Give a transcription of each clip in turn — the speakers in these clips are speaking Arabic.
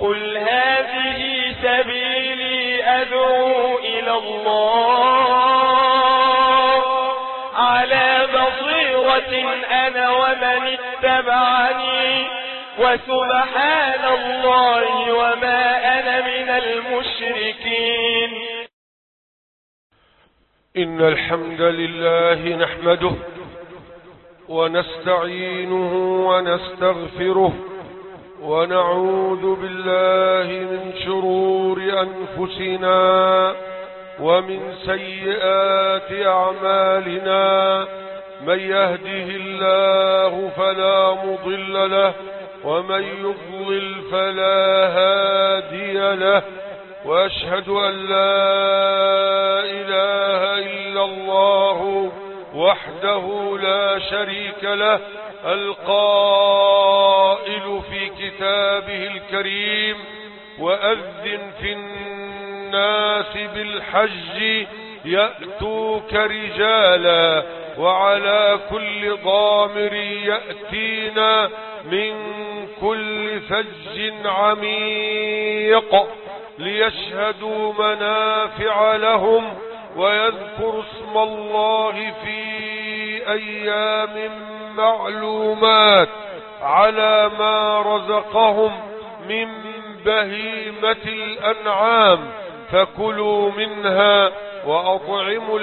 قل هذه سبيلي أدعو إلى الله على بصيرة أنا ومن اتبعني وسبحان الله وما أنا من المشركين. إن الحمد لله نحمده ونستعينه ونستغفره ونعوذ بالله من شرور أنفسنا ومن سيئات أعمالنا. من يهده الله فلا مضل له ومن يضلل فلا هادي له. وأشهد أن لا إله إلا الله وحده لا شريك له القائل في كتابه الكريم وأذن في الناس بالحج يأتوك رجالا وعلى كل ضامر يأتينا من كل فج عميق ليشهدوا منافع لهم ويذكروا اسم الله في أيام معلومات على ما رزقهم من بهيمة الأنعام فكلوا منها وأطعموا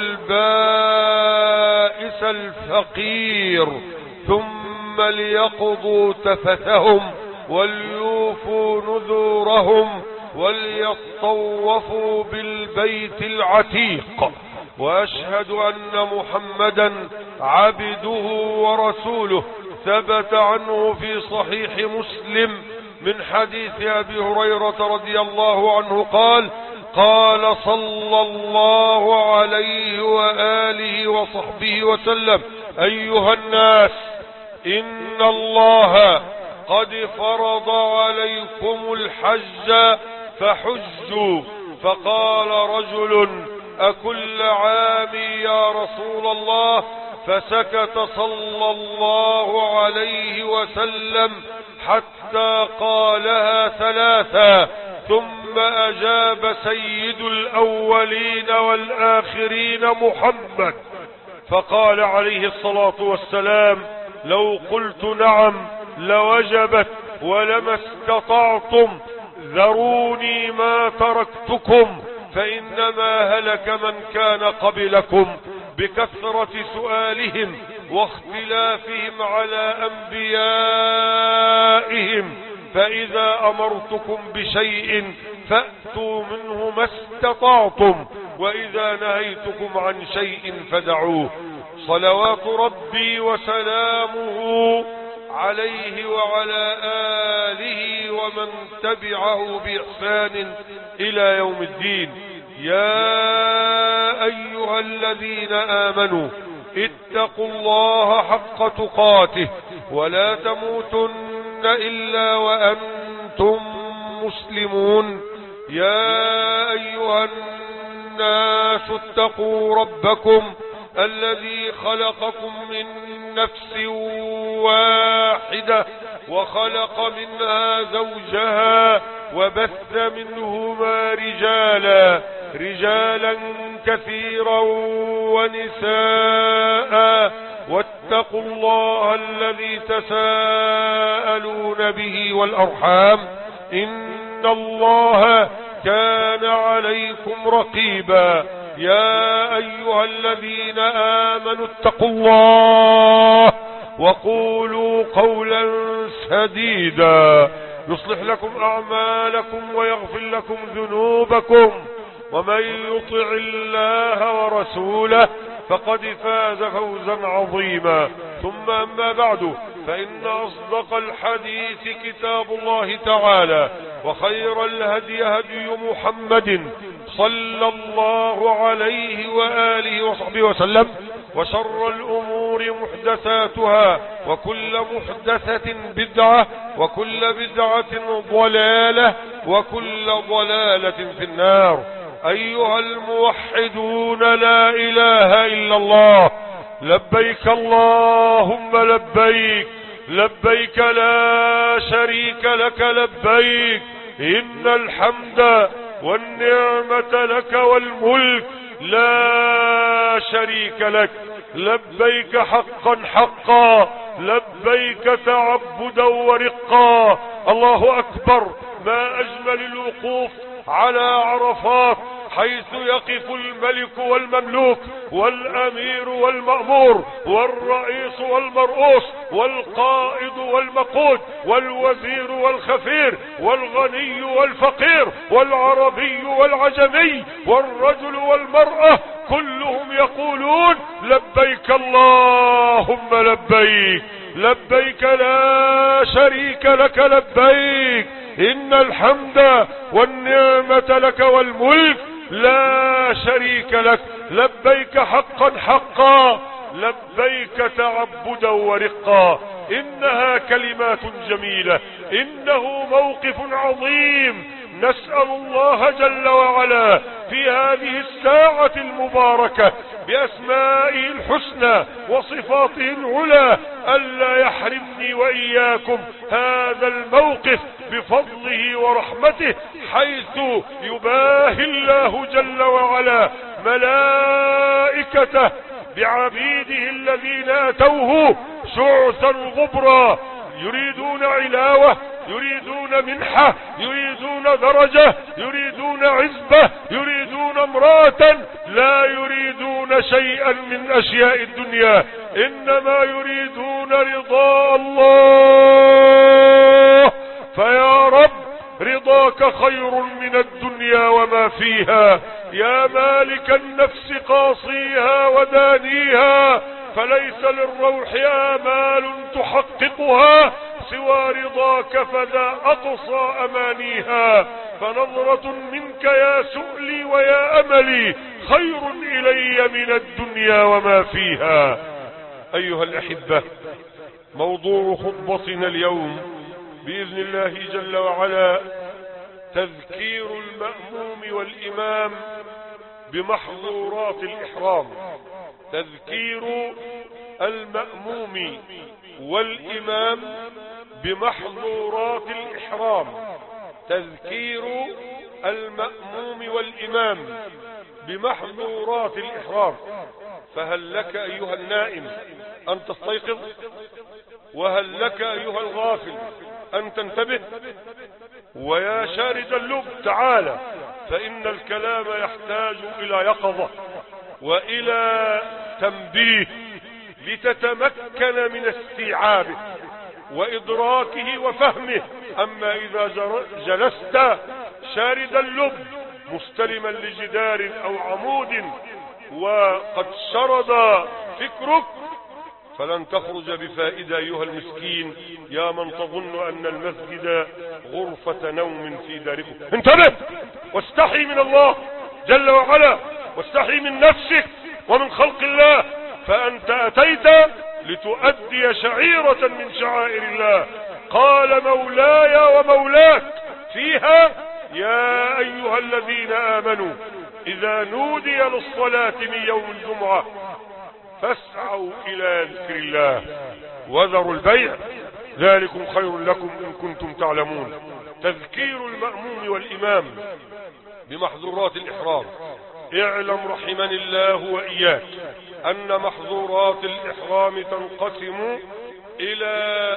البائس الفقير ثم ليقضوا تفثهم وليوفوا نذورهم وليطوفوا بالبيت العتيق. وأشهد أن محمدا عبده ورسوله. ثبت عنه في صحيح مسلم من حديث أبي هريرة رضي الله عنه قال: قال صلى الله عليه وآله وصحبه وسلم: أيها الناس، إن الله قد فرض عليكم الحج فحجوا. فقال رجل: أكل عام يا رسول الله؟ فسكت صلى الله عليه وسلم حتى قالها ثلاثا، ثم أجاب سيد الأولين والآخرين محمد فقال عليه الصلاة والسلام: لو قلت نعم لوجبت ولما استطعتم، ذروني ما تركتكم، فإنما هلك من كان قبلكم بكثرة سؤالهم واختلافهم على أنبيائهم. فإذا أمرتكم بشيء فأتوا منه ما استطعتم، وإذا نهيتكم عن شيء فدعوه. صلوات ربي وسلامه عليه وعلى آله ومن تبعه بإحسان إلى يوم الدين. يا أيها الذين آمنوا اتقوا الله حق تقاته ولا تموتن إلا وأنتم مسلمون. يا أيها الناس اتقوا ربكم الذي خلقكم من نفس واحدة وخلق منها زوجها وبث منهما رجالا كثيرا ونساء. واتقوا الله الذي تساءلون به والأرحام، إن الله كان عليكم رقيبا. يا أيها الذين آمنوا اتقوا الله وقولوا قولا سديدا يصلح لكم أعمالكم ويغفر لكم ذنوبكم، ومن يطع الله ورسوله فقد فاز فوزا عظيما. ثم أما بعد، فإن أصدق الحديث كتاب الله تعالى، وخير الهدي هدي محمد صلى الله عليه وآله وصحبه وسلم، وشر الأمور محدثاتها، وكل محدثة بدعة، وكل بدعة ضلالة، وكل ضلالة في النار. أيها الموحدون، لا إله إلا الله، لبيك اللهم لبيك، لبيك لا شريك لك لبيك، إن الحمد والنعمة لك والملك لا شريك لك لبيك حقا حقا لبيك تعبدا ورقا. الله أكبر. ما أجمل الوقوف على عرفات حيث يقف الملك والمملوك والأمير والمأمور والرئيس والمرؤوس والقائد والمقود والوزير والخفير والغني والفقير والعربي والعجمي والرجل والمرأة، كلهم يقولون لبيك اللهم لبيك لبيك لا شريك لك لبيك إن الحمد والنعمة لك والملك لا شريك لك لبيك حقا حقا لبيك تعبدا ورقا. إنها كلمات جميلة، إنه موقف عظيم. نسأل الله جل وعلا في هذه الساعة المباركة بأسمائه الحسنى وصفاته العلى ألا يحرمني وإياكم هذا الموقف بفضله ورحمته، حيث يباهي الله جل وعلا ملائكته بعبيده الذين أتوه شعثا غبرا يريدون علاوة، يريدون منحة، يريدون درجة، يريدون عزبة، يريدون امرأة، لا يريدون شيئا من أشياء الدنيا، إنما يريدون رضا الله. فيا رب رضاك خير من الدنيا وما فيها، يا مالك النفس قاصيها ودانيها، فليس للروح آمال تحققها سوى رضاك، فذا أقصى أمانيها. فنظرة منك يا سؤلي ويا أملي خير إلي من الدنيا وما فيها. أيها الأحبة، موضوع خطبتنا اليوم بإذن الله جل وعلا تذكير المأموم والإمام بمحظورات الإحرام. تذكير المأموم والإمام بمحظورات الإحرام. تذكير المأموم والإمام بمحظورات الإحرام. فهل لك أيها النائم أن تستيقظ؟ وهل لك أيها الغافل أن تنتبه؟ ويا شارد اللب تعالى، فإن الكلام يحتاج إلى يقظة وإلى تنبيه لتتمكن من استيعابه وإدراكه وفهمه. أما إذا جلست شارد اللب مستلما لجدار أو عمود وقد شرد فكرك فلن تخرج بفائدة أيها المسكين، يا من تظن أن المسجد غرفة نوم في داركم. انتبه واستحي من الله جل وعلا، واستحي من نفسك ومن خلق الله، فأنت أتيت لتؤدي شعيرة من شعائر الله. قال مولاي ومولاك فيها: يا أيها الذين آمنوا إذا نودي للصلاة من يوم الجمعة فاسعوا إلى ذكر الله وذروا البيع ذلكم خير لكم إن كنتم تعلمون. تذكير المأموم والإمام بمحظورات الإحرام. اعلم رحمني الله وإياك أن محظورات الإحرام تنقسم إلى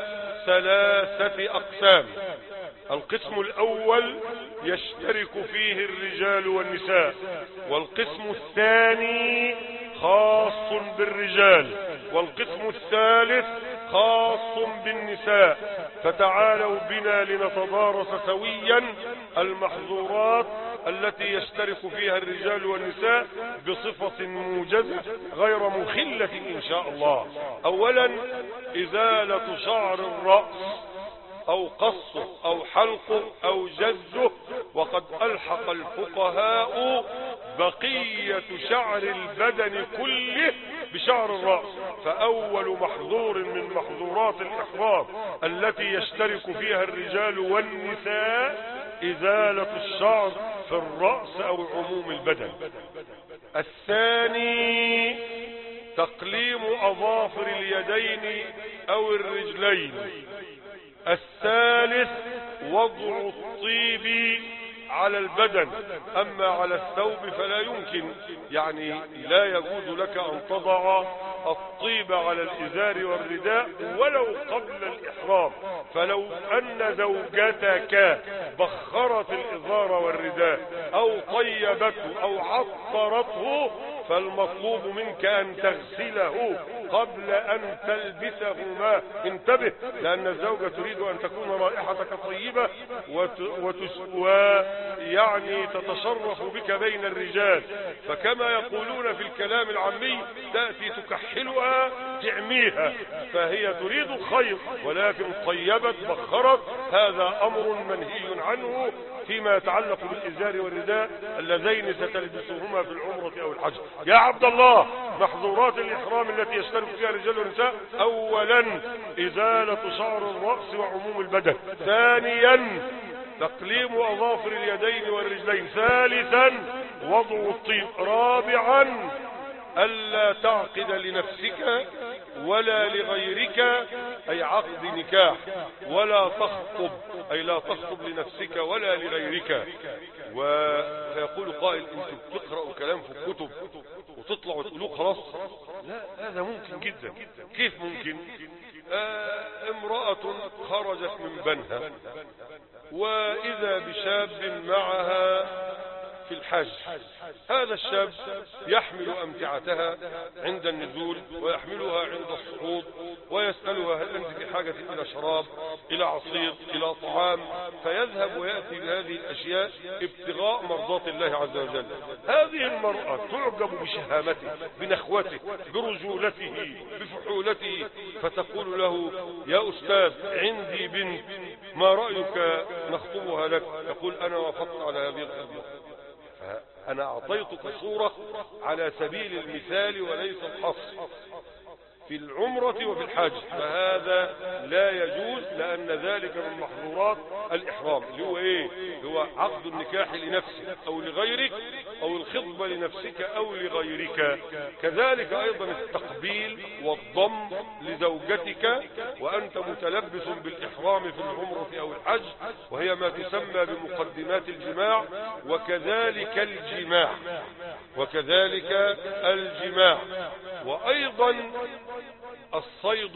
3 أقسام. القسم الأول يشترك فيه الرجال والنساء، والقسم الثاني خاص بالرجال، والقسم الثالث خاص بالنساء. فتعالوا بنا لنتدارس سويا المحظورات التي يشترك فيها الرجال والنساء بصفة موجزة غير مخلة إن شاء الله. أولا إزالة شعر الرأس أو قصه أو حلقه أو جزه، وقد ألحق الفقهاء بقية شعر البدن كله بشعر الرأس. فأول محظور من محظورات الإحرام التي يشترك فيها الرجال والنساء إزالة الشعر في الرأس أو عموم البدن. الثاني تقليم أظافر اليدين أو الرجلين. الثالث وضع الطيب على البدن، أما على الثوب فلا يمكن، يعني لا يجوز لك أن تضع الطيب على الإزار والرداء ولو قبل الإحرام. فلو أن زوجتك بخرت الإزار والرداء أو طيبته أو عطرته فالمطلوب منك أن تغسله قبل أن تلبسهما. انتبه، لأن الزوجة تريد أن تكون رائحتك طيبة ويعني تتشرف بك بين الرجال، فكما يقولون في الكلام العامي تأتي تكحلها تعميها، فهي تريد الخير ولكن طيبت بخرت، هذا أمر منهي عنه فيما يتعلق بالإزار والرداء اللذين ستلبسهما في العمرة أو الحج. يا عبد الله، محظورات الإحرام التي يشترك فيها الرجال والنساء: أولا إزالة شعر الرأس وعموم البدن، ثانيا تقليم أظافر اليدين والرجلين، ثالثا وضع الطيب، رابعا ألا تعقد لنفسك ولا لغيرك أي عقد نكاح، ولا تخطب أي لا تخطب لنفسك ولا لغيرك. ويقول قائل: انتم بتقرأوا كلام في الكتب وتطلعوا تقولوه خلاص؟ لا، هذا ممكن جدا. كيف ممكن؟ امرأة خرجت من بنها وإذا بشاب معها في الحج، هذا الشاب يحمل أمتعتها عند النزول ويحملها عند الصعود ويسألها: هل أنت في حاجة إلى شراب، إلى عصير، إلى طعام؟ فيذهب ويأتي بهذه الأشياء ابتغاء مرضات الله عز وجل. هذه المرأة تعجب بشهامته، بنخوته، برجولته، بفحولته، فتقول له: يا أستاذ، عندي بنت، ما رأيك نخطبها لك؟ يقول: أنا وافقت على هذه الخطبة. أنا أعطيتك صورة على سبيل المثال وليس الحصر في العمرة وفي الحج، فهذا لا يجوز، لأن ذلك من محظورات الإحرام، اللي هو إيه؟ هو عقد النكاح لنفسك أو لغيرك، أو الخطبة لنفسك أو لغيرك. كذلك أيضا التقبيل والضم لزوجتك وأنت متلبس بالإحرام في العمرة أو الحج، وهي ما تسمى بمقدمات الجماع. وكذلك الجماع، وأيضا الصيد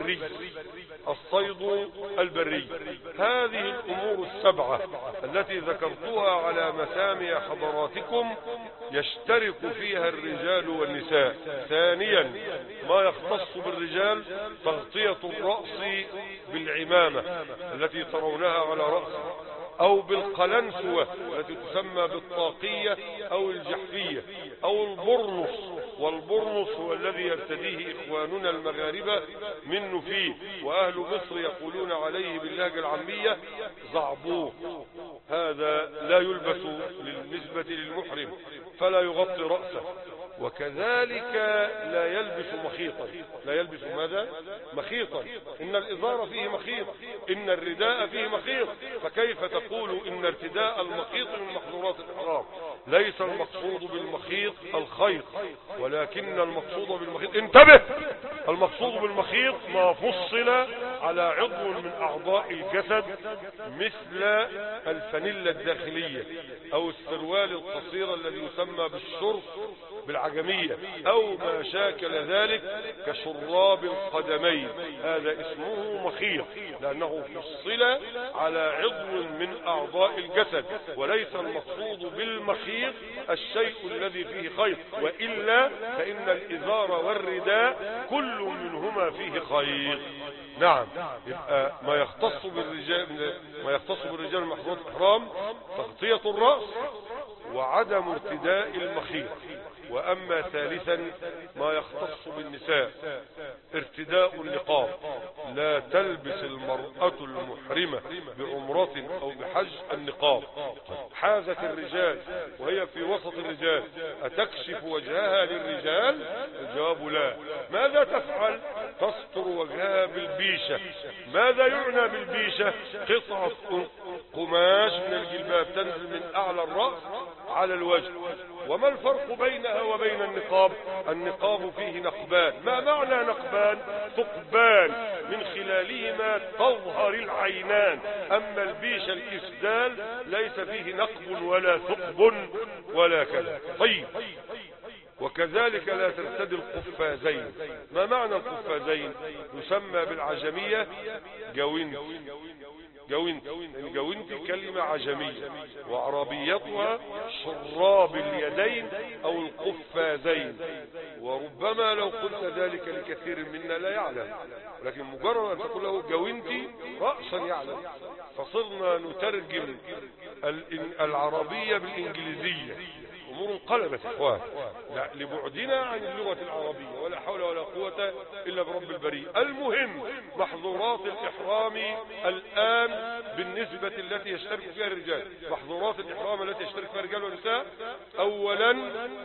البري. هذه الأمور السبعة التي ذكرتها على مسامع حضراتكم يشترك فيها الرجال والنساء. ثانيا، ما يختص بالرجال: تغطية الرأس بالعمامة التي ترونها على رأسه، أو بالقلنسوة التي تسمى بالطاقية أو الجحفية، أو البرنس. والبرنس هو الذي يرتديه إخواننا المغاربة من فيه، وأهل مصر يقولون عليه باللهجة العامية زعبوه. هذا لا يلبس بالنسبة للمحرم، فلا يغطي رأسه. وكذلك لا يلبس مخيطا. لا يلبس ماذا؟ مخيطا. إن الإزار فيه مخيط، إن الرداء فيه مخيط، فكيف تقول إن ارتداء المخيط من محظورات الإحرام؟ ليس المقصود بالمخيط الخيط، ولكن المقصود بالمخيط، انتبه، المقصود بالمخيط ما فصل على عضو من أعضاء الجسد مثل الفانيلا الداخلية أو السروال القصير الذي يسمى بالشرط بالعجمية، أو ما شاكل ذلك كشراب القدمين، هذا اسمه مخيط، لأنه فصل على عضو من أعضاء الجسد. وليس المقصود بالمخيط الشيء الذي فيه خيط، وإلا فإن الإزار والرداء كل منهما فيه خيط. نعم، يبقى ما يختص بالرجال من محظورات الإحرام: تغطية الرأس وعدم ارتداء المخيط. وأما ثالثا ما يختص بالنساء: ارتداء النقاب. لا تلبس المرأة المحرمة بعمرة أو بحج النقاب. حازت الرجال وهي في وسط الرجال، أتكشف وجهها للرجال؟ الجواب لا. ماذا تفعل؟ تستر وجهها بالبيشة. ماذا يعنى بالبيشة؟ قطعة قماش من الجلباب تنزل من أعلى الرأس على الوجه. وما الفرق بينها وبين النقاب؟ النقاب فيه نقبان. ما معنى نقبان؟ ثقبان من خلالهما تظهر العينان. أما البيشة الإسدال ليس فيه نقب ولا ثقب ولا كذا. طيب، وكذلك لا ترتدي القفازين. ما معنى القفازين؟ يسمى بالعجمية جوينت. جوينت كلمة عجمية، وعربيتها شراب اليدين أو القفازين. وربما لو قلت ذلك لكثير منا لا يعلم، لكن مجرد أن تقول له جوينتي رأسا يعلم. فصرنا نترجم العربية بالإنجليزية. أمور انقلبت إخوان، لا لبعدنا عن اللغة العربية، ولا حول ولا قوة إلا برب البريء. المهم، محظورات الإحرام الآن بالنسبة التي يشترك فيها الرجال. محظورات الإحرام التي يشترك فيها الرجال والنساء: أولا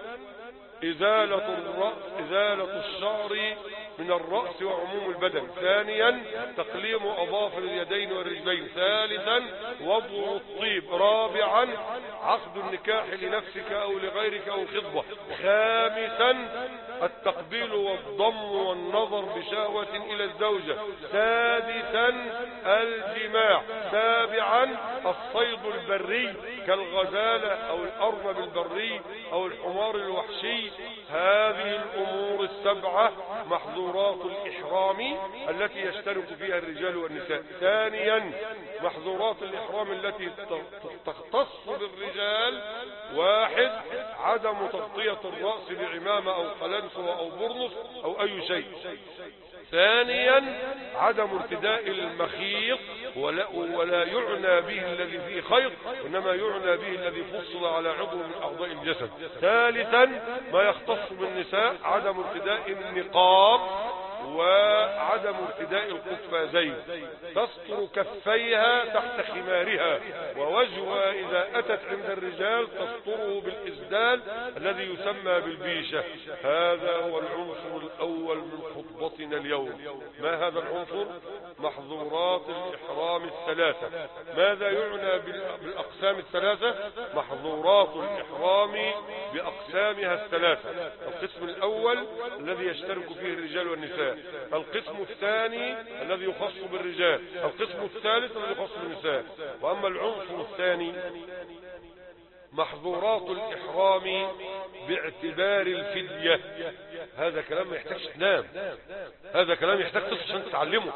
إزالة الشعر من الرأس وعموم البدن. ثانيا تقليم أظافر اليدين والرجلين. ثالثا وضع الطيب. رابعا عقد النكاح لنفسك أو لغيرك أو الخطبة. خامسا التقبيل والضم والنظر بشهوة إلى الزوجة. سادسا الجماع. سابعا الصيد البري كالغزالة أو الأرنب البري أو الحمار الوحشي. هذه الأمور السبعة محظورات الإحرام التي يشترك فيها الرجال والنساء. ثانيا محظورات الإحرام التي تختص بالرجال: واحد عدم تغطية الرأس بعمامة أو قلنسوة أو برنس أو أي شيء. ثانيا عدم ارتداء المخيط، ولا يعنى به الذي فيه خيط، إنما يعنى به الذي فصل على عضو من أعضاء الجسد. ثالثا ما يختص بالنساء: عدم ارتداء النقاب وعدم ارتداء القفازين. تستر كفيها تحت خمارها، ووجهها إذا أتت عند الرجال تستره بالإسدال الذي يسمى بالبيشة. هذا هو العنصر الأول من خطبتنا اليوم. ما هذا العنصر؟ محظورات الإحرام الثلاثة. ماذا يعنى بالأقسام الثلاثة؟ محظورات الإحرام بأقسامها الثلاثة. القسم الأول الذي يشترك فيه الرجال والنساء. القسم الثاني الذي يخص بالرجال. القسم الثالث الذي يخص بالنساء. وأما العنصر الثاني محظورات الإحرام باعتبار الفدية. هذا كلام ما يحتاجش تنام، هذا كلام يحتاج تصحى عشان تتعلمه.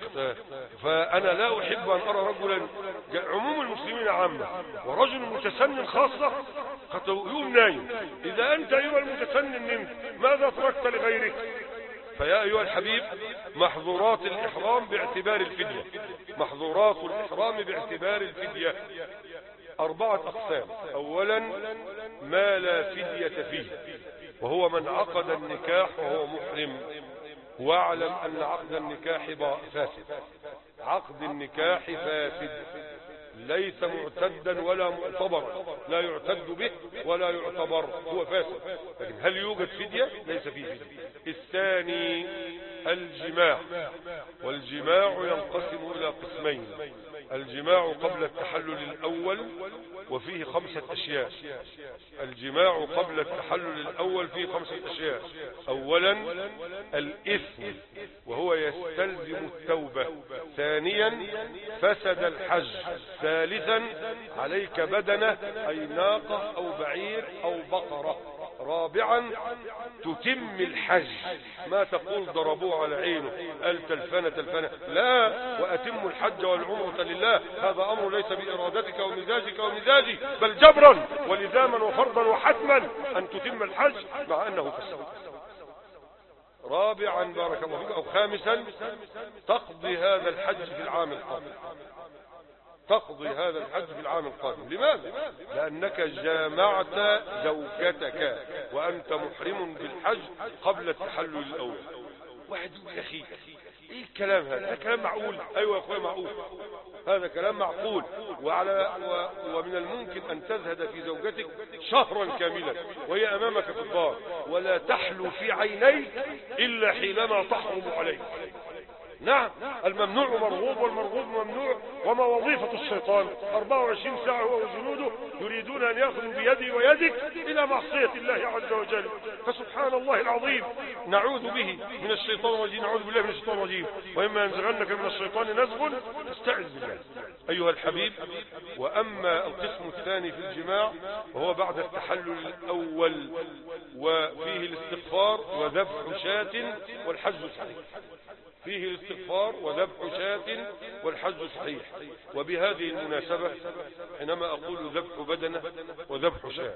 فأنا لا أحب أن أرى رجلا، عموم المسلمين عامة، ورجل متسنن خاصة قد يوم نايم. إذا أنت أيها المتسنن نمت، ماذا تركت لغيرك؟ فيا أيها الحبيب، محظورات الإحرام باعتبار الفدية. محظورات الإحرام باعتبار الفدية 4 أقسام. أولا ما لا فدية فيه، وهو من عقد النكاح وهو محرم. واعلم أن عقد النكاح فاسد. عقد النكاح فاسد، ليس معتدا ولا معتبرا، لا يعتد به ولا يعتبر، هو فاسد. لكن هل يوجد فدية؟ ليس فيه فدية. الثاني الجماع، والجماع ينقسم إلى قسمين: الجماع قبل التحلل الأول وفيه 5 أشياء. الجماع قبل التحلل الأول فيه 5 أشياء. أولا الإثم، وهو يستلزم التوبة. ثانيا فسد الحج. ثالثا عليك بدنة، أي ناقة أو بعير أو بقرة. رابعا تتم الحج. ما تقول ضربوه على عينه قال تلفنة، لا، وأتم الحج والعمرة لله. هذا أمر ليس بإرادتك ومزاجك ومزاجي، بل جبرا ولزاما وفرضا وحتما أن تتم الحج مع أنه فسد. رابعا بارك الله فيك، أو خامسا تقضي هذا الحج في العام القادم. تقضي هذا الحج في العام القادم. لماذا؟ لأنك جامعت زوجتك وأنت محرم بالحج قبل التحلل الأول. واحد يقول يا أخي إيه الكلام هذا؟ كلام معقول؟ أيوة يا أخويا معقول. هذا كلام معقول. ومن الممكن أن تزهد في زوجتك شهرا كاملا وهي أمامك في الدار، ولا تحلو في عينيك إلا حينما تحرم عليك. نعم، الممنوع مرغوب والمرغوب ممنوع. وما وظيفة الشيطان 24 ساعة هو وجنوده يريدون أن يأخذوا بيدي ويدك إلى معصية الله عز وجل. فسبحان الله العظيم، نعوذ به من الشيطان الرجيم، نعوذ بالله من الشيطان الرجيم. وإما ينزغنك من الشيطان نزغ فاستعذ بالله أيها الحبيب. وأما القسم الثاني في الجماع وهو بعد التحلل الأول، وفيه الاستغفار وذبح شاة والحج صحيح. فيه الاستغفار وذبح شاة والحج صحيح. وبهذه المناسبة حينما أقول ذبح بدنة وذبح شاة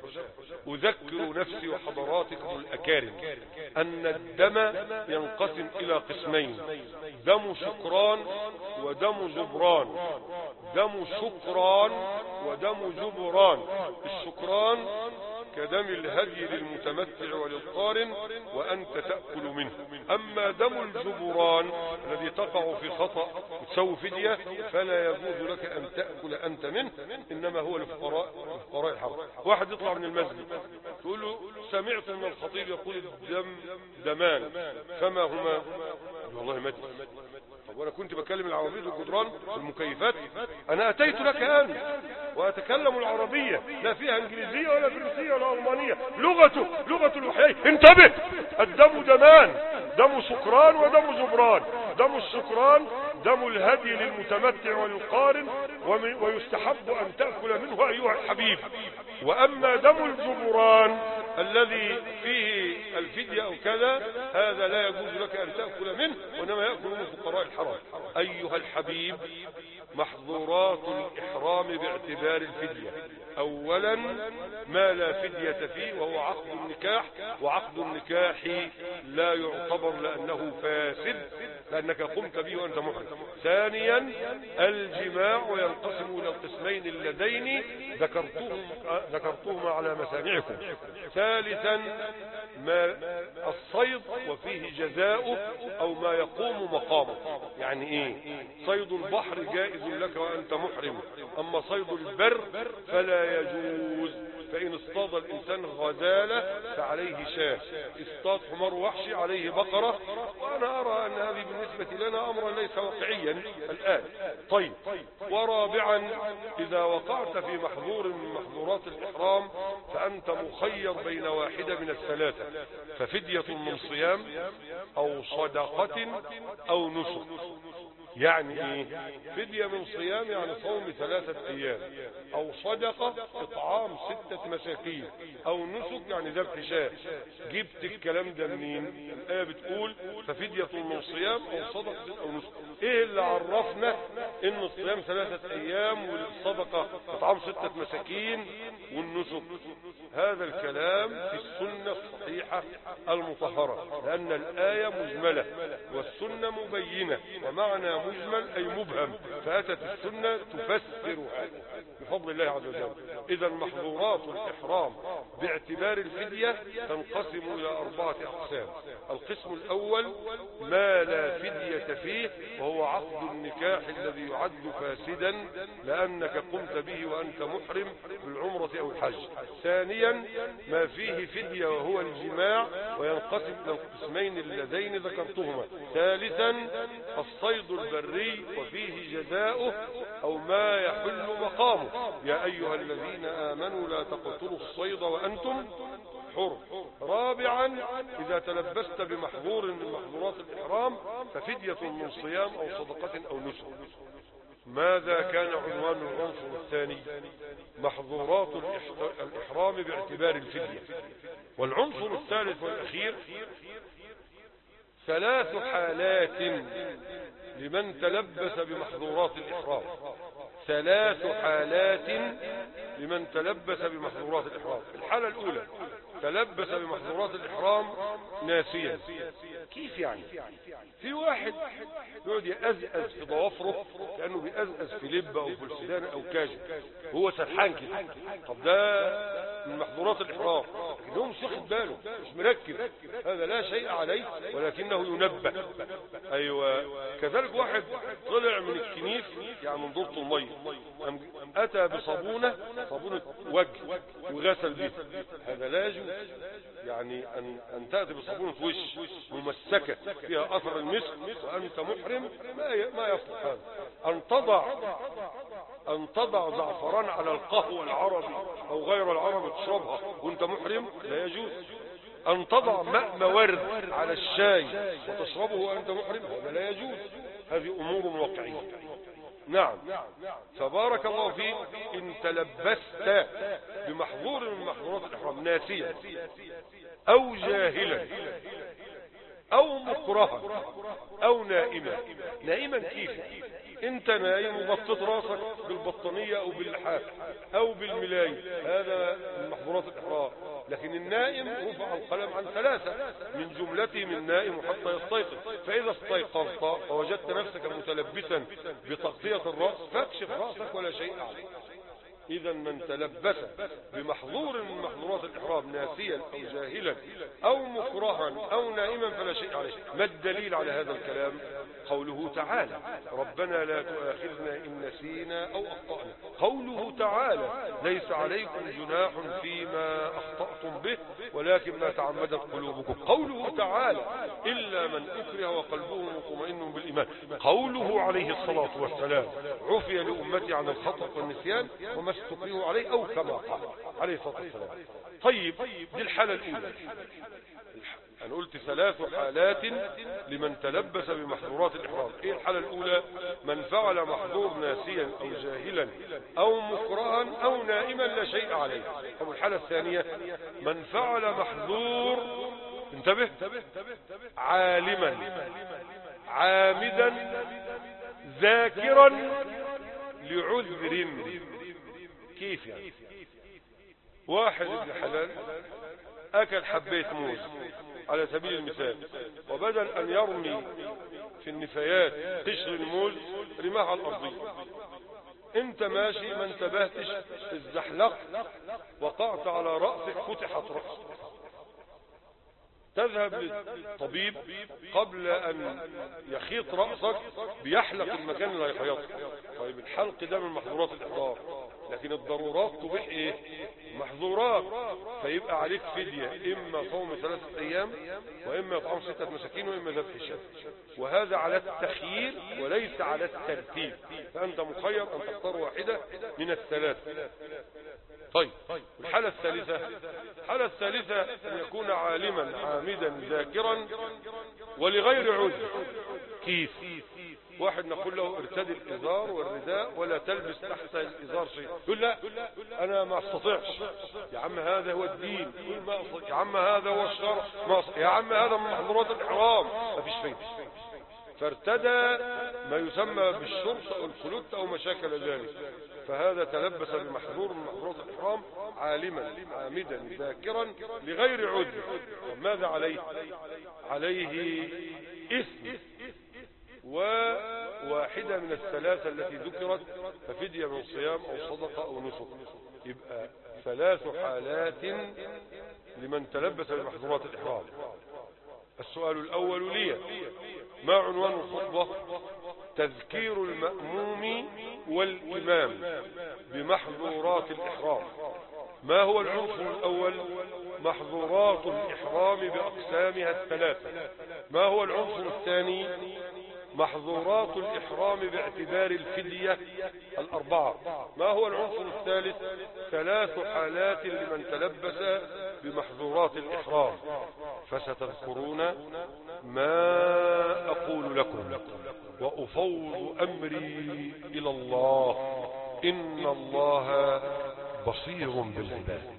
أذكر نفسي وحضراتكم الأكارم أن الدم ينقسم إلى قسمين: دم شكران ودم جبران. دم شكران ودم جبران. الشكران كدم الهدي للمتمتع وللقارن وأنت تأكل منه. أما دم الجبران الذي تقع في خطأ وتسوي فدية فلا يجوز لك أن تأكل أنت منه، إنما هو لفقراء الحرب. واحد يطلع من المسجد تقول له سمعت من الخطيب يقول الدم دمان فما هما؟ والله ما ادري. وانا كنت بكلم العربية والجدران المكيفات. انا اتيت لك انا واتكلم العربية، لا فيها انجليزية ولا فرنسية ولا المانية، لغة الوحيين. انتبه، الدم دمان، دم شكران ودم جبران. دم الشكران دم الهدي للمتمتع وللقارن ويستحب ان تأكل منه ايها الحبيب. واما دم الجبران الذي فيه الفدية او كذا هذا لا يجوز لك ان تأكل منه، وانما يأكل من فقراء الحرم. ايها الحبيب، محظورات الإحرام باعتبار الفدية: أولا ما لا فدية فيه وهو عقد النكاح، وعقد النكاح لا يعتبر لأنه فاسد لأنك قمت به وأنت محرم. ثانيا الجماع، وينقسم إلى القسمين اللذين ذكرتهما على مسامعكم. ثالثا ما الصيد وفيه جزاؤه أو ما يقوم مقامه. يعني إيه؟ صيد البحر جائز لك وأنت محرم، أما صيد البر فلا يجوز. فإن اصطاد الإنسان غزالة فعليه شاة، اصطاد حمار وحشي عليه بقرة. وأنا أرى أن هذه بالنسبة لنا أمرا ليس واقعيا الآن. طيب، ورابعا إذا وقعت في محظور من محظورات الإحرام فأنت مخير بين واحدة من الثلاثة: ففدية من صيام أو صدقة أو نسك. يعني ايه فدية من صيام؟ يعني صوم 3 أيام، او صدقة اطعام 6 مساكين، او نسك يعني ذبح شاة. جبت الكلام ده منين؟ الآية بتقول ففدية من صيام او صدقة او نسك. ايه اللي عرفنا ان الصيام 3 أيام والصدقة اطعام 6 مساكين والنسك؟ هذا الكلام في السنة الصحيحة المطهرة، لأن الآية مجملة والسنة مبينة، ومعنى مجمل أي مبهم، فأتت السنة تفسر هذا بفضل الله عز وجل. إذا محظورات الإحرام باعتبار الفدية تنقسم إلى 4 أقسام. القسم الأول ما لا فدية فيه وهو عقد النكاح الذي يعد فاسدا لأنك قمت به وأنت محرم بالعمرة أو الحج. ثانيا ما فيه فدية وهو الجماع، وينقسم إلى القسمين اللذين ذكرتهما. ثالثا الصيد البري وفيه جزاؤه أو ما يحل مقامه: يا أيها الذين آمنوا لا تقتلوا الصيد وأنتم حر. رابعا إذا تلبست بمحظور من محظورات الإحرام ففدية من صيام أو صدقة أو نسك. ماذا كان عنوان العنصر الثاني؟ محظورات الإحرام باعتبار الفدية. والعنصر الثالث والأخير 3 حالات لمن تلبس بمحظورات الإحرام. 3 حالات لمن تلبس بمحظورات الإحرام. الحالة الأولى تلبس بمحظورات الإحرام ناسيا، كيف يعني؟ في واحد يقعد يأزأز في ضوافره كأنه بيأزأز في لبة أو فلسدان أو كاجة، هو سرحان كده. طب ده من محظورات الإحرام، لكن هو مش واخد باله، مش مركز، هذا لا شيء عليه ولكنه ينبه. أيوة. كذلك واحد طلع من الكنيف، يعني من دورة المية، أتى بصابونة وجه وغسل بها، هذا لا يجوز. يعني أن تأتي بصابونة وش ممسكة فيها أثر المسك وأنت محرم، ما يصلح هذا. أن تضع زعفران على القهوة العربي أو غير العربي تشربها وأنت محرم لا يجوز. أن تضع ماء مورد على الشاي وتشربه وأنت محرم هذا لا يجوز. هذه أمور واقعية. نعم. فبارك الله فيك إن تلبست بمحظور من محظورات الإحرام ناسيا أو جاهلا أو مكرها أو نائما كيف؟ انت نايم وغطيت راسك بالبطانية او باللحاف او بالملاي، هذا من محظورات الإحرام. لكن النائم رفع القلم عن 3 من جملتهم النائم حتى يستيقظ. فإذا استيقظت ووجدت نفسك متلبسا بتغطية الرأس فاكشف رأسك ولا شيء عليك. إذا من تلبس بمحظور من محظورات الإحرام ناسيا أو جاهلا أو مكرها أو نائما فلا شيء عليه. ما الدليل على هذا الكلام؟ قوله تعالى ربنا لا تؤاخذنا إن نسينا أو أخطأنا. قوله تعالى ليس عليكم جناح فيما أخطأتم به ولكن ما تعمدت قلوبكم. قوله تعالى إلا من أكره وقلبه مطمئن بالإيمان. قوله عليه الصلاة والسلام عفي لأمتي عن الخطأ والنسيان وما استقروا عليه أو كما قال عليه الصلاة والسلام. طيب دي الحالة الأولى. أنا قلت 3 حالات لمن تلبس بمحظورات الإحرام. إيه الحالة الأولى؟ من فعل محظور ناسيا أو جاهلا أو مكرها أو نائما لا شيء عليه. طب الحالة الثانية من فعل محظور انتبه عالما عامدا ذاكرا لعذر. كيف يعني؟ واحد ابن حلال أكل حبيت موز على سبيل المثال، وبدل أن يرمي في النفايات قشر الموز رماها على الأرضية. انت ماشي ما انتبهتش الزحلق وقعت على رأسك فتحت رأسك. تذهب للطبيب قبل أن يخيط رأسك بيحلق المكان اللي هيخيطه. طيب الحلق ده من محظورات الإحرام، لكن الضرورات تبيح ايه؟ محظورات. فيبقى عليك فدية، اما صوم 3 ايام واما اطعام 6 مساكين واما ذبح الشاة. وهذا على التخيير وليس على الترتيب، فانت مخير ان تختار واحدة من ال3. طيب الحالة الثالثة أن يكون عالما عامدا ذاكرا ولغير عذر. كيف؟ واحد نقول له ارتدي الإزار والرداء ولا تلبس تحت الإزار شيء، يقول لا أنا ما استطيعش. يا عم هذا هو الدين. يا عم هذا هو الشرع. يا عم هذا من محظورات الإحرام. ما فيش فايدة. فارتدى ما يسمى بالشرط أو الخلوت أو مشاكل ذلك، فهذا تلبس بمحظور من محظورات الإحرام عالما عامدا ذاكرا لغير عذر. ماذا عليه؟ عليه إثم وواحدة من ال3 التي ذكرت، ففدية من صيام أو صدقة أو نسك. يبقى 3 حالات لمن تلبس بمحظورات الإحرام. السؤال الأول لي: ما عنوان الخطبة؟ تذكير المأموم والإمام بمحظورات الإحرام. ما هو العنصر الأول؟ محظورات الإحرام بأقسامها ال3. ما هو العنصر الثاني؟ محظورات الإحرام باعتبار الفدية ال4. ما هو العنصر الثالث؟ 3 حالات لمن تلبس بمحظورات الإحرام. فستذكرون ما أقول لكم وأفوض أمري إلى الله إن الله بصير بالعباد.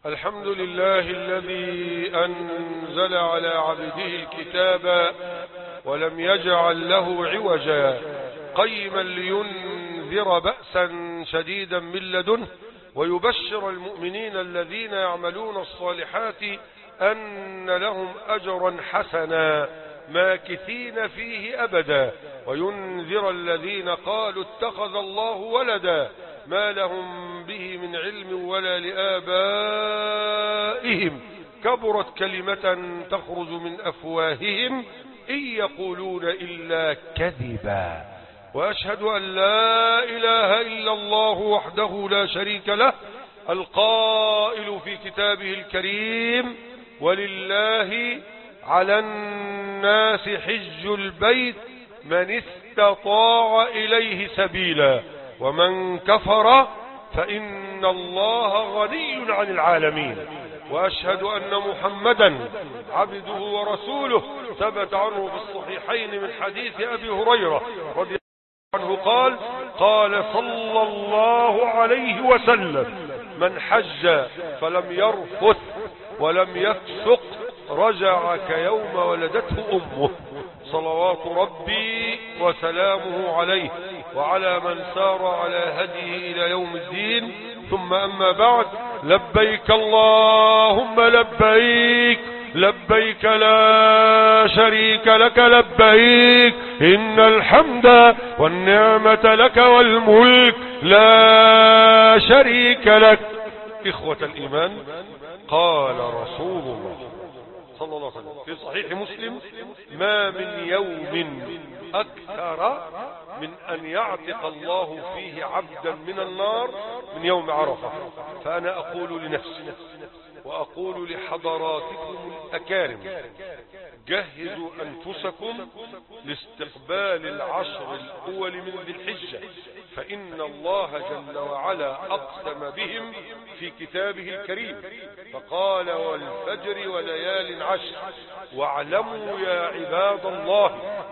الحمد لله الذي أنزل على عبده الكتاب ولم يجعل له عوجا قيما لينذر بأسا شديدا من لدنه ويبشر المؤمنين الذين يعملون الصالحات أن لهم أجرا حسنا ماكثين فيه أبدا وينذر الذين قالوا اتخذ الله ولدا ما لهم به من علم ولا لآبائهم كبرت كلمة تخرج من أفواههم إن يقولون إلا كذبا وأشهد أن لا إله إلا الله وحده لا شريك له القائل في كتابه الكريم ولله على الناس حج البيت من استطاع إليه سبيلا ومن كفر فإن الله غني عن العالمين وأشهد أن محمدا عبده ورسوله ثبت عنه في الصحيحين من حديث أبي هريرة رضي الله عنه قال صلى الله عليه وسلم من حج فلم يرفث ولم يفسق رجع كيوم ولدته أمه صلوات ربي وسلامه عليه وعلى من سار على هديه إلى يوم الدين ثم أما بعد لبيك اللهم لبيك لبيك لا شريك لك لبيك إن الحمد والنعمة لك والملك لا شريك لك. إخوة الإيمان قال رسول الله صلى الله عليه وسلم في صحيح مسلم ما من يوم أكثر من أن يعتق الله فيه عبدا من النار من يوم عرفة. فأنا أقول لنفسي وأقول لحضراتكم الأكارم جهزوا أنفسكم لاستقبال العشر الأول من ذي الحجة فإن الله جل وعلا أقسم بهم في كتابه الكريم فقال والفجر وليال عشر واعلموا يا عباد الله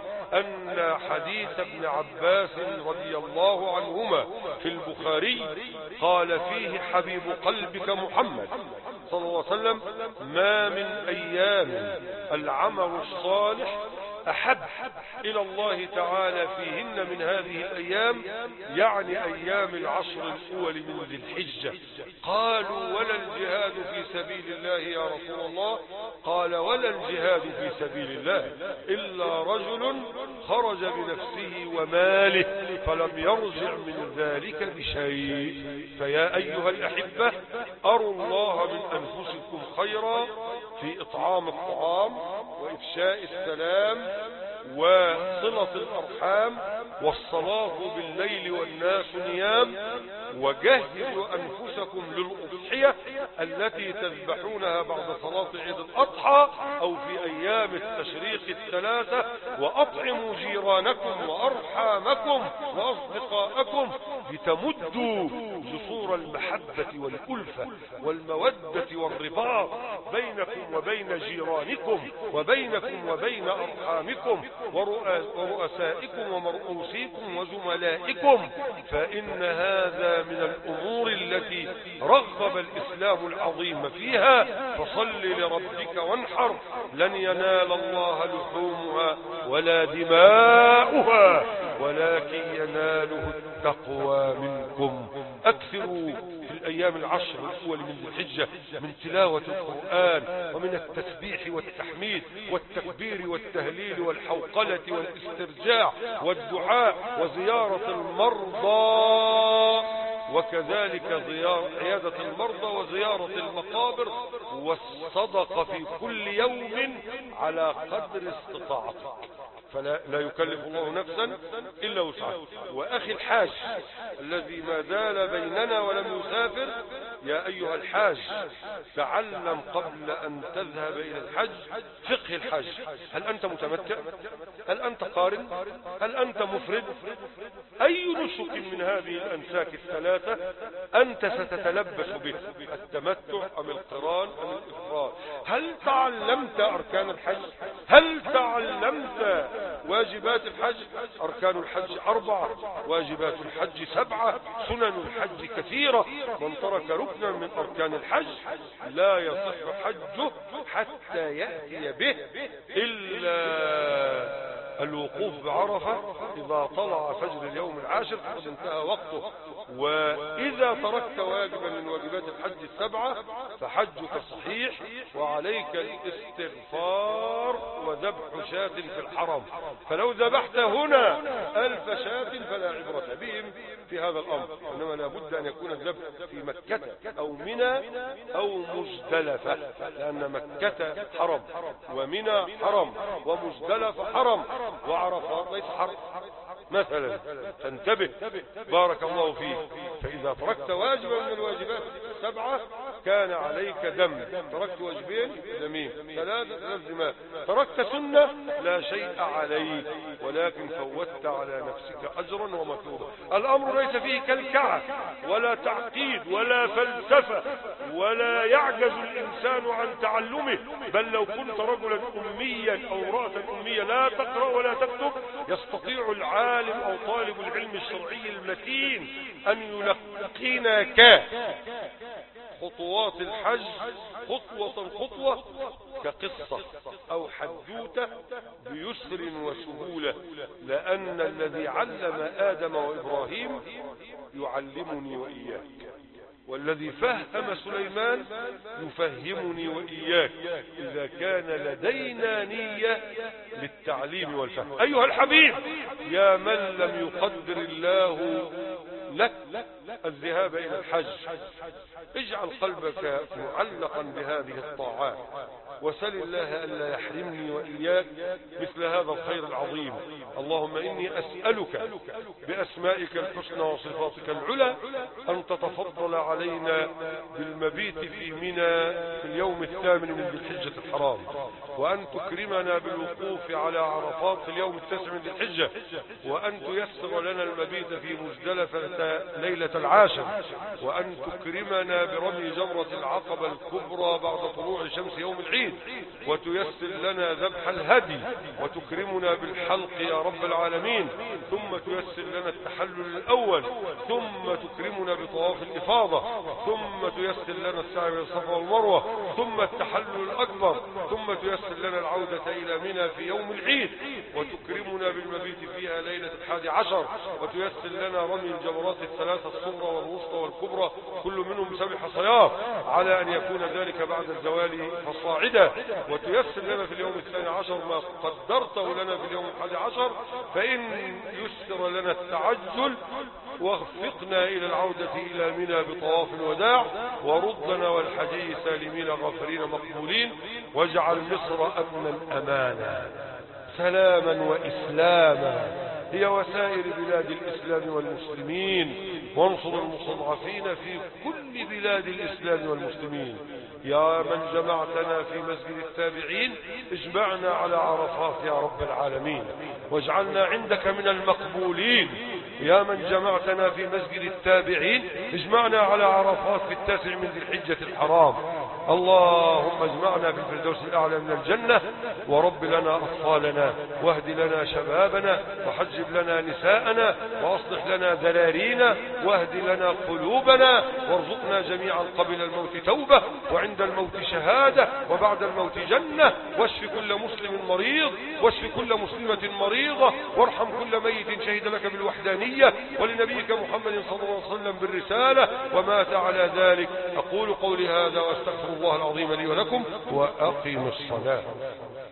أن حديث ابن عباس رضي الله عنهما في البخاري قال فيه حبيب قلبك محمد صلى الله عليه وسلم ما من أيام العمل الصالح أحب إلى الله تعالى فيهن من هذه الأيام يعني أيام العشر الأول من ذي الحجة. قالوا ولا الجهاد في سبيل الله يا رسول الله؟ قال ولا الجهاد في سبيل الله إلا رجل خرج بنفسه وماله فلم يرجع من ذلك بشيء. فيا أيها الأحبة أروا الله من أنفسكم خيرا في إطعام الطعام وإفشاء السلام وصلة الأرحام والصلاة بالليل والناس نيام وجهزوا أنفسكم للأضحية التي تذبحونها بعد صلاة عيد الأضحى أو في أيام التشريق الثلاثة وأطعموا جيرانكم وأرحامكم وأصدقاءكم لتمدوا جسور المحبة والألفة والمودة والرباط بينكم وبين جيرانكم وبينكم وبين أرحامكم ورؤسائكم ومرؤوسيكم وزملائكم فإن هذا من الأمور التي رغب الإسلام العظيم فيها فصل لربك وانحر لن ينال الله لحومها ولا دماؤها ولكن يناله التقوى منكم. أكثروا في الأيام العشر الأول من ذي الحجة من تلاوة القرآن ومن التسبيح والتحميد والتكبير والتهليل والحوقلة والاسترجاع والدعاء وزيارة المرضى وكذلك عيادة المرضى وزيارة المقابر والصدقة في كل يوم على قدر استطاعتك فلا يكلف الله نفسا إلا وسعها. وأخي الحاج الذي ما زال بيننا ولم يسافر يا أيها الحاج تعلم قبل أن تذهب إلى الحج فقه الحج. هل أنت متمتع؟ هل أنت قارن؟ هل أنت مفرد؟ أي نسك من هذه الأنساك الثلاثة أنت ستتلبس به؟ التمتع أم القران أم الإفراد؟ هل تعلمت أركان الحج؟ هل تعلمت واجبات الحج، أركان الحج 4، واجبات الحج 7، سنن الحج كثيرة. من ترك ركنا من أركان الحج لا يصح حجه حتى يأتي به إلا الوقوف بعرفة إذا طلع فجر اليوم العاشر فقد انتهى وقته. وإذا تركت واجبا من واجبات الحج 7 فحجك صحيح، وعليك الاستغفار وذبح شاة في الحرم. فلو ذبحت هنا 1000 شاة فلا عبرة بهم في هذا الأمر، إنما لابد أن يكون الذبح في مكة أو منى أو مزدلفة، لأن مكة حرم ومنى حرم ومزدلفة حرم وعرفات ليس حرم مثلا. فانتبه بارك الله فيك. فإذا تركت واجبا من الواجبات 7 كان عليك دم، تركت واجبين دمين، 3 ذمات، تركت سنة لا شيء عليك، ولكن فوتت على نفسك أجرا ومثوبة. الأمر ليس فيه كالكعة ولا تعقيد ولا فلسفة، ولا يعجز الإنسان عن تعلمه. بل لو كنت رجلا أميا أو امرأة أمية لا تقرأ ولا تكتب، يستطيع العالم أو طالب العلم الشرعي المتين أن يلقنك خطوات الحج خطوة خطوة كقصة أو حدوتة بيسر وسهولة، لأن الذي علم آدم وإبراهيم يعلمني وإياك، والذي فهم سليمان يفهمني وإياك، إذا كان لدينا نية للتعليم والفهم. أيها الحبيب، يا من لم يقدر الله لك الذهاب إلى الحج، اجعل قلبك معلقا بهذه الطاعات، وسل الله ألا يحرمني وإياك مثل هذا الخير العظيم. اللهم إني أسألك بأسمائك الحسنى وصفاتك العلى أن تتفضل علينا بالمبيت في منى في اليوم 8 من ذي الحجة الحرام، وأن تكرمنا بالوقوف على عرفات في اليوم 9 من ذي الحجة، وأن تيسر لنا المبيت في مزدلفة ليلة العاشر، وأن تكرمنا برمي جمرة العقبة الكبرى بعد طلوع شمس يوم العيد، وتيسر لنا ذبح الهدي، وتكرمنا بالحلق يا رب العالمين، ثم تيسر لنا التحلل الأول، ثم تكرمنا بطواف الإفاضة، ثم تيسر لنا السعي بين الصفا والمروة، ثم التحلل الأكبر، ثم تيسر لنا العودة إلى منى في يوم العيد، وتكرمنا بالمبيت فيها ليلة 11، وتيسر لنا رمي الجمرات الثلاثة الصغرى والوسطى والكبرى كل منهم 7 حصيات، على أن يكون ذلك بعد الزوال فصاعدا، وتيسر لنا في اليوم 12 ما قدرته لنا في اليوم 11، فإن يسر لنا التعجل واغفقنا إلى العودة إلى منى بطواف الوداع، وردنا والحجي سالمين غافرين مقبولين، واجعل مصر أمنا أمانا سلاما وإسلاما هي وسائر بلاد الإسلام والمسلمين، وانصر المستضعفين في كل بلاد الإسلام والمسلمين. يا من جمعتنا في مسجد التابعين اجمعنا على عرفات يا رب العالمين، واجعلنا عندك من المقبولين. يا من جمعتنا في مسجد التابعين اجمعنا على عرفات في 9 من ذي الحجة الحرام. اللهم اجمعنا في الفردوس الأعلى من الجنة، ورب لنا أطفالنا، واهد لنا شبابنا، وحجب لنا نساءنا، وأصلح لنا ذرارينا، واهد لنا قلوبنا، وارزقنا جميعا قبل الموت توبة، وعند الموت شهادة، وبعد الموت جنة. واشف كل مسلم مريض، واشف كل مسلمة مريضة، وارحم كل ميت شهد لك بالوحدانية ولنبيك محمد صلى الله عليه وسلم بالرسالة ومات على ذلك. أقول قولي هذا واستغفر الله العظيم لي ولكم، وأقيموا الصلاة.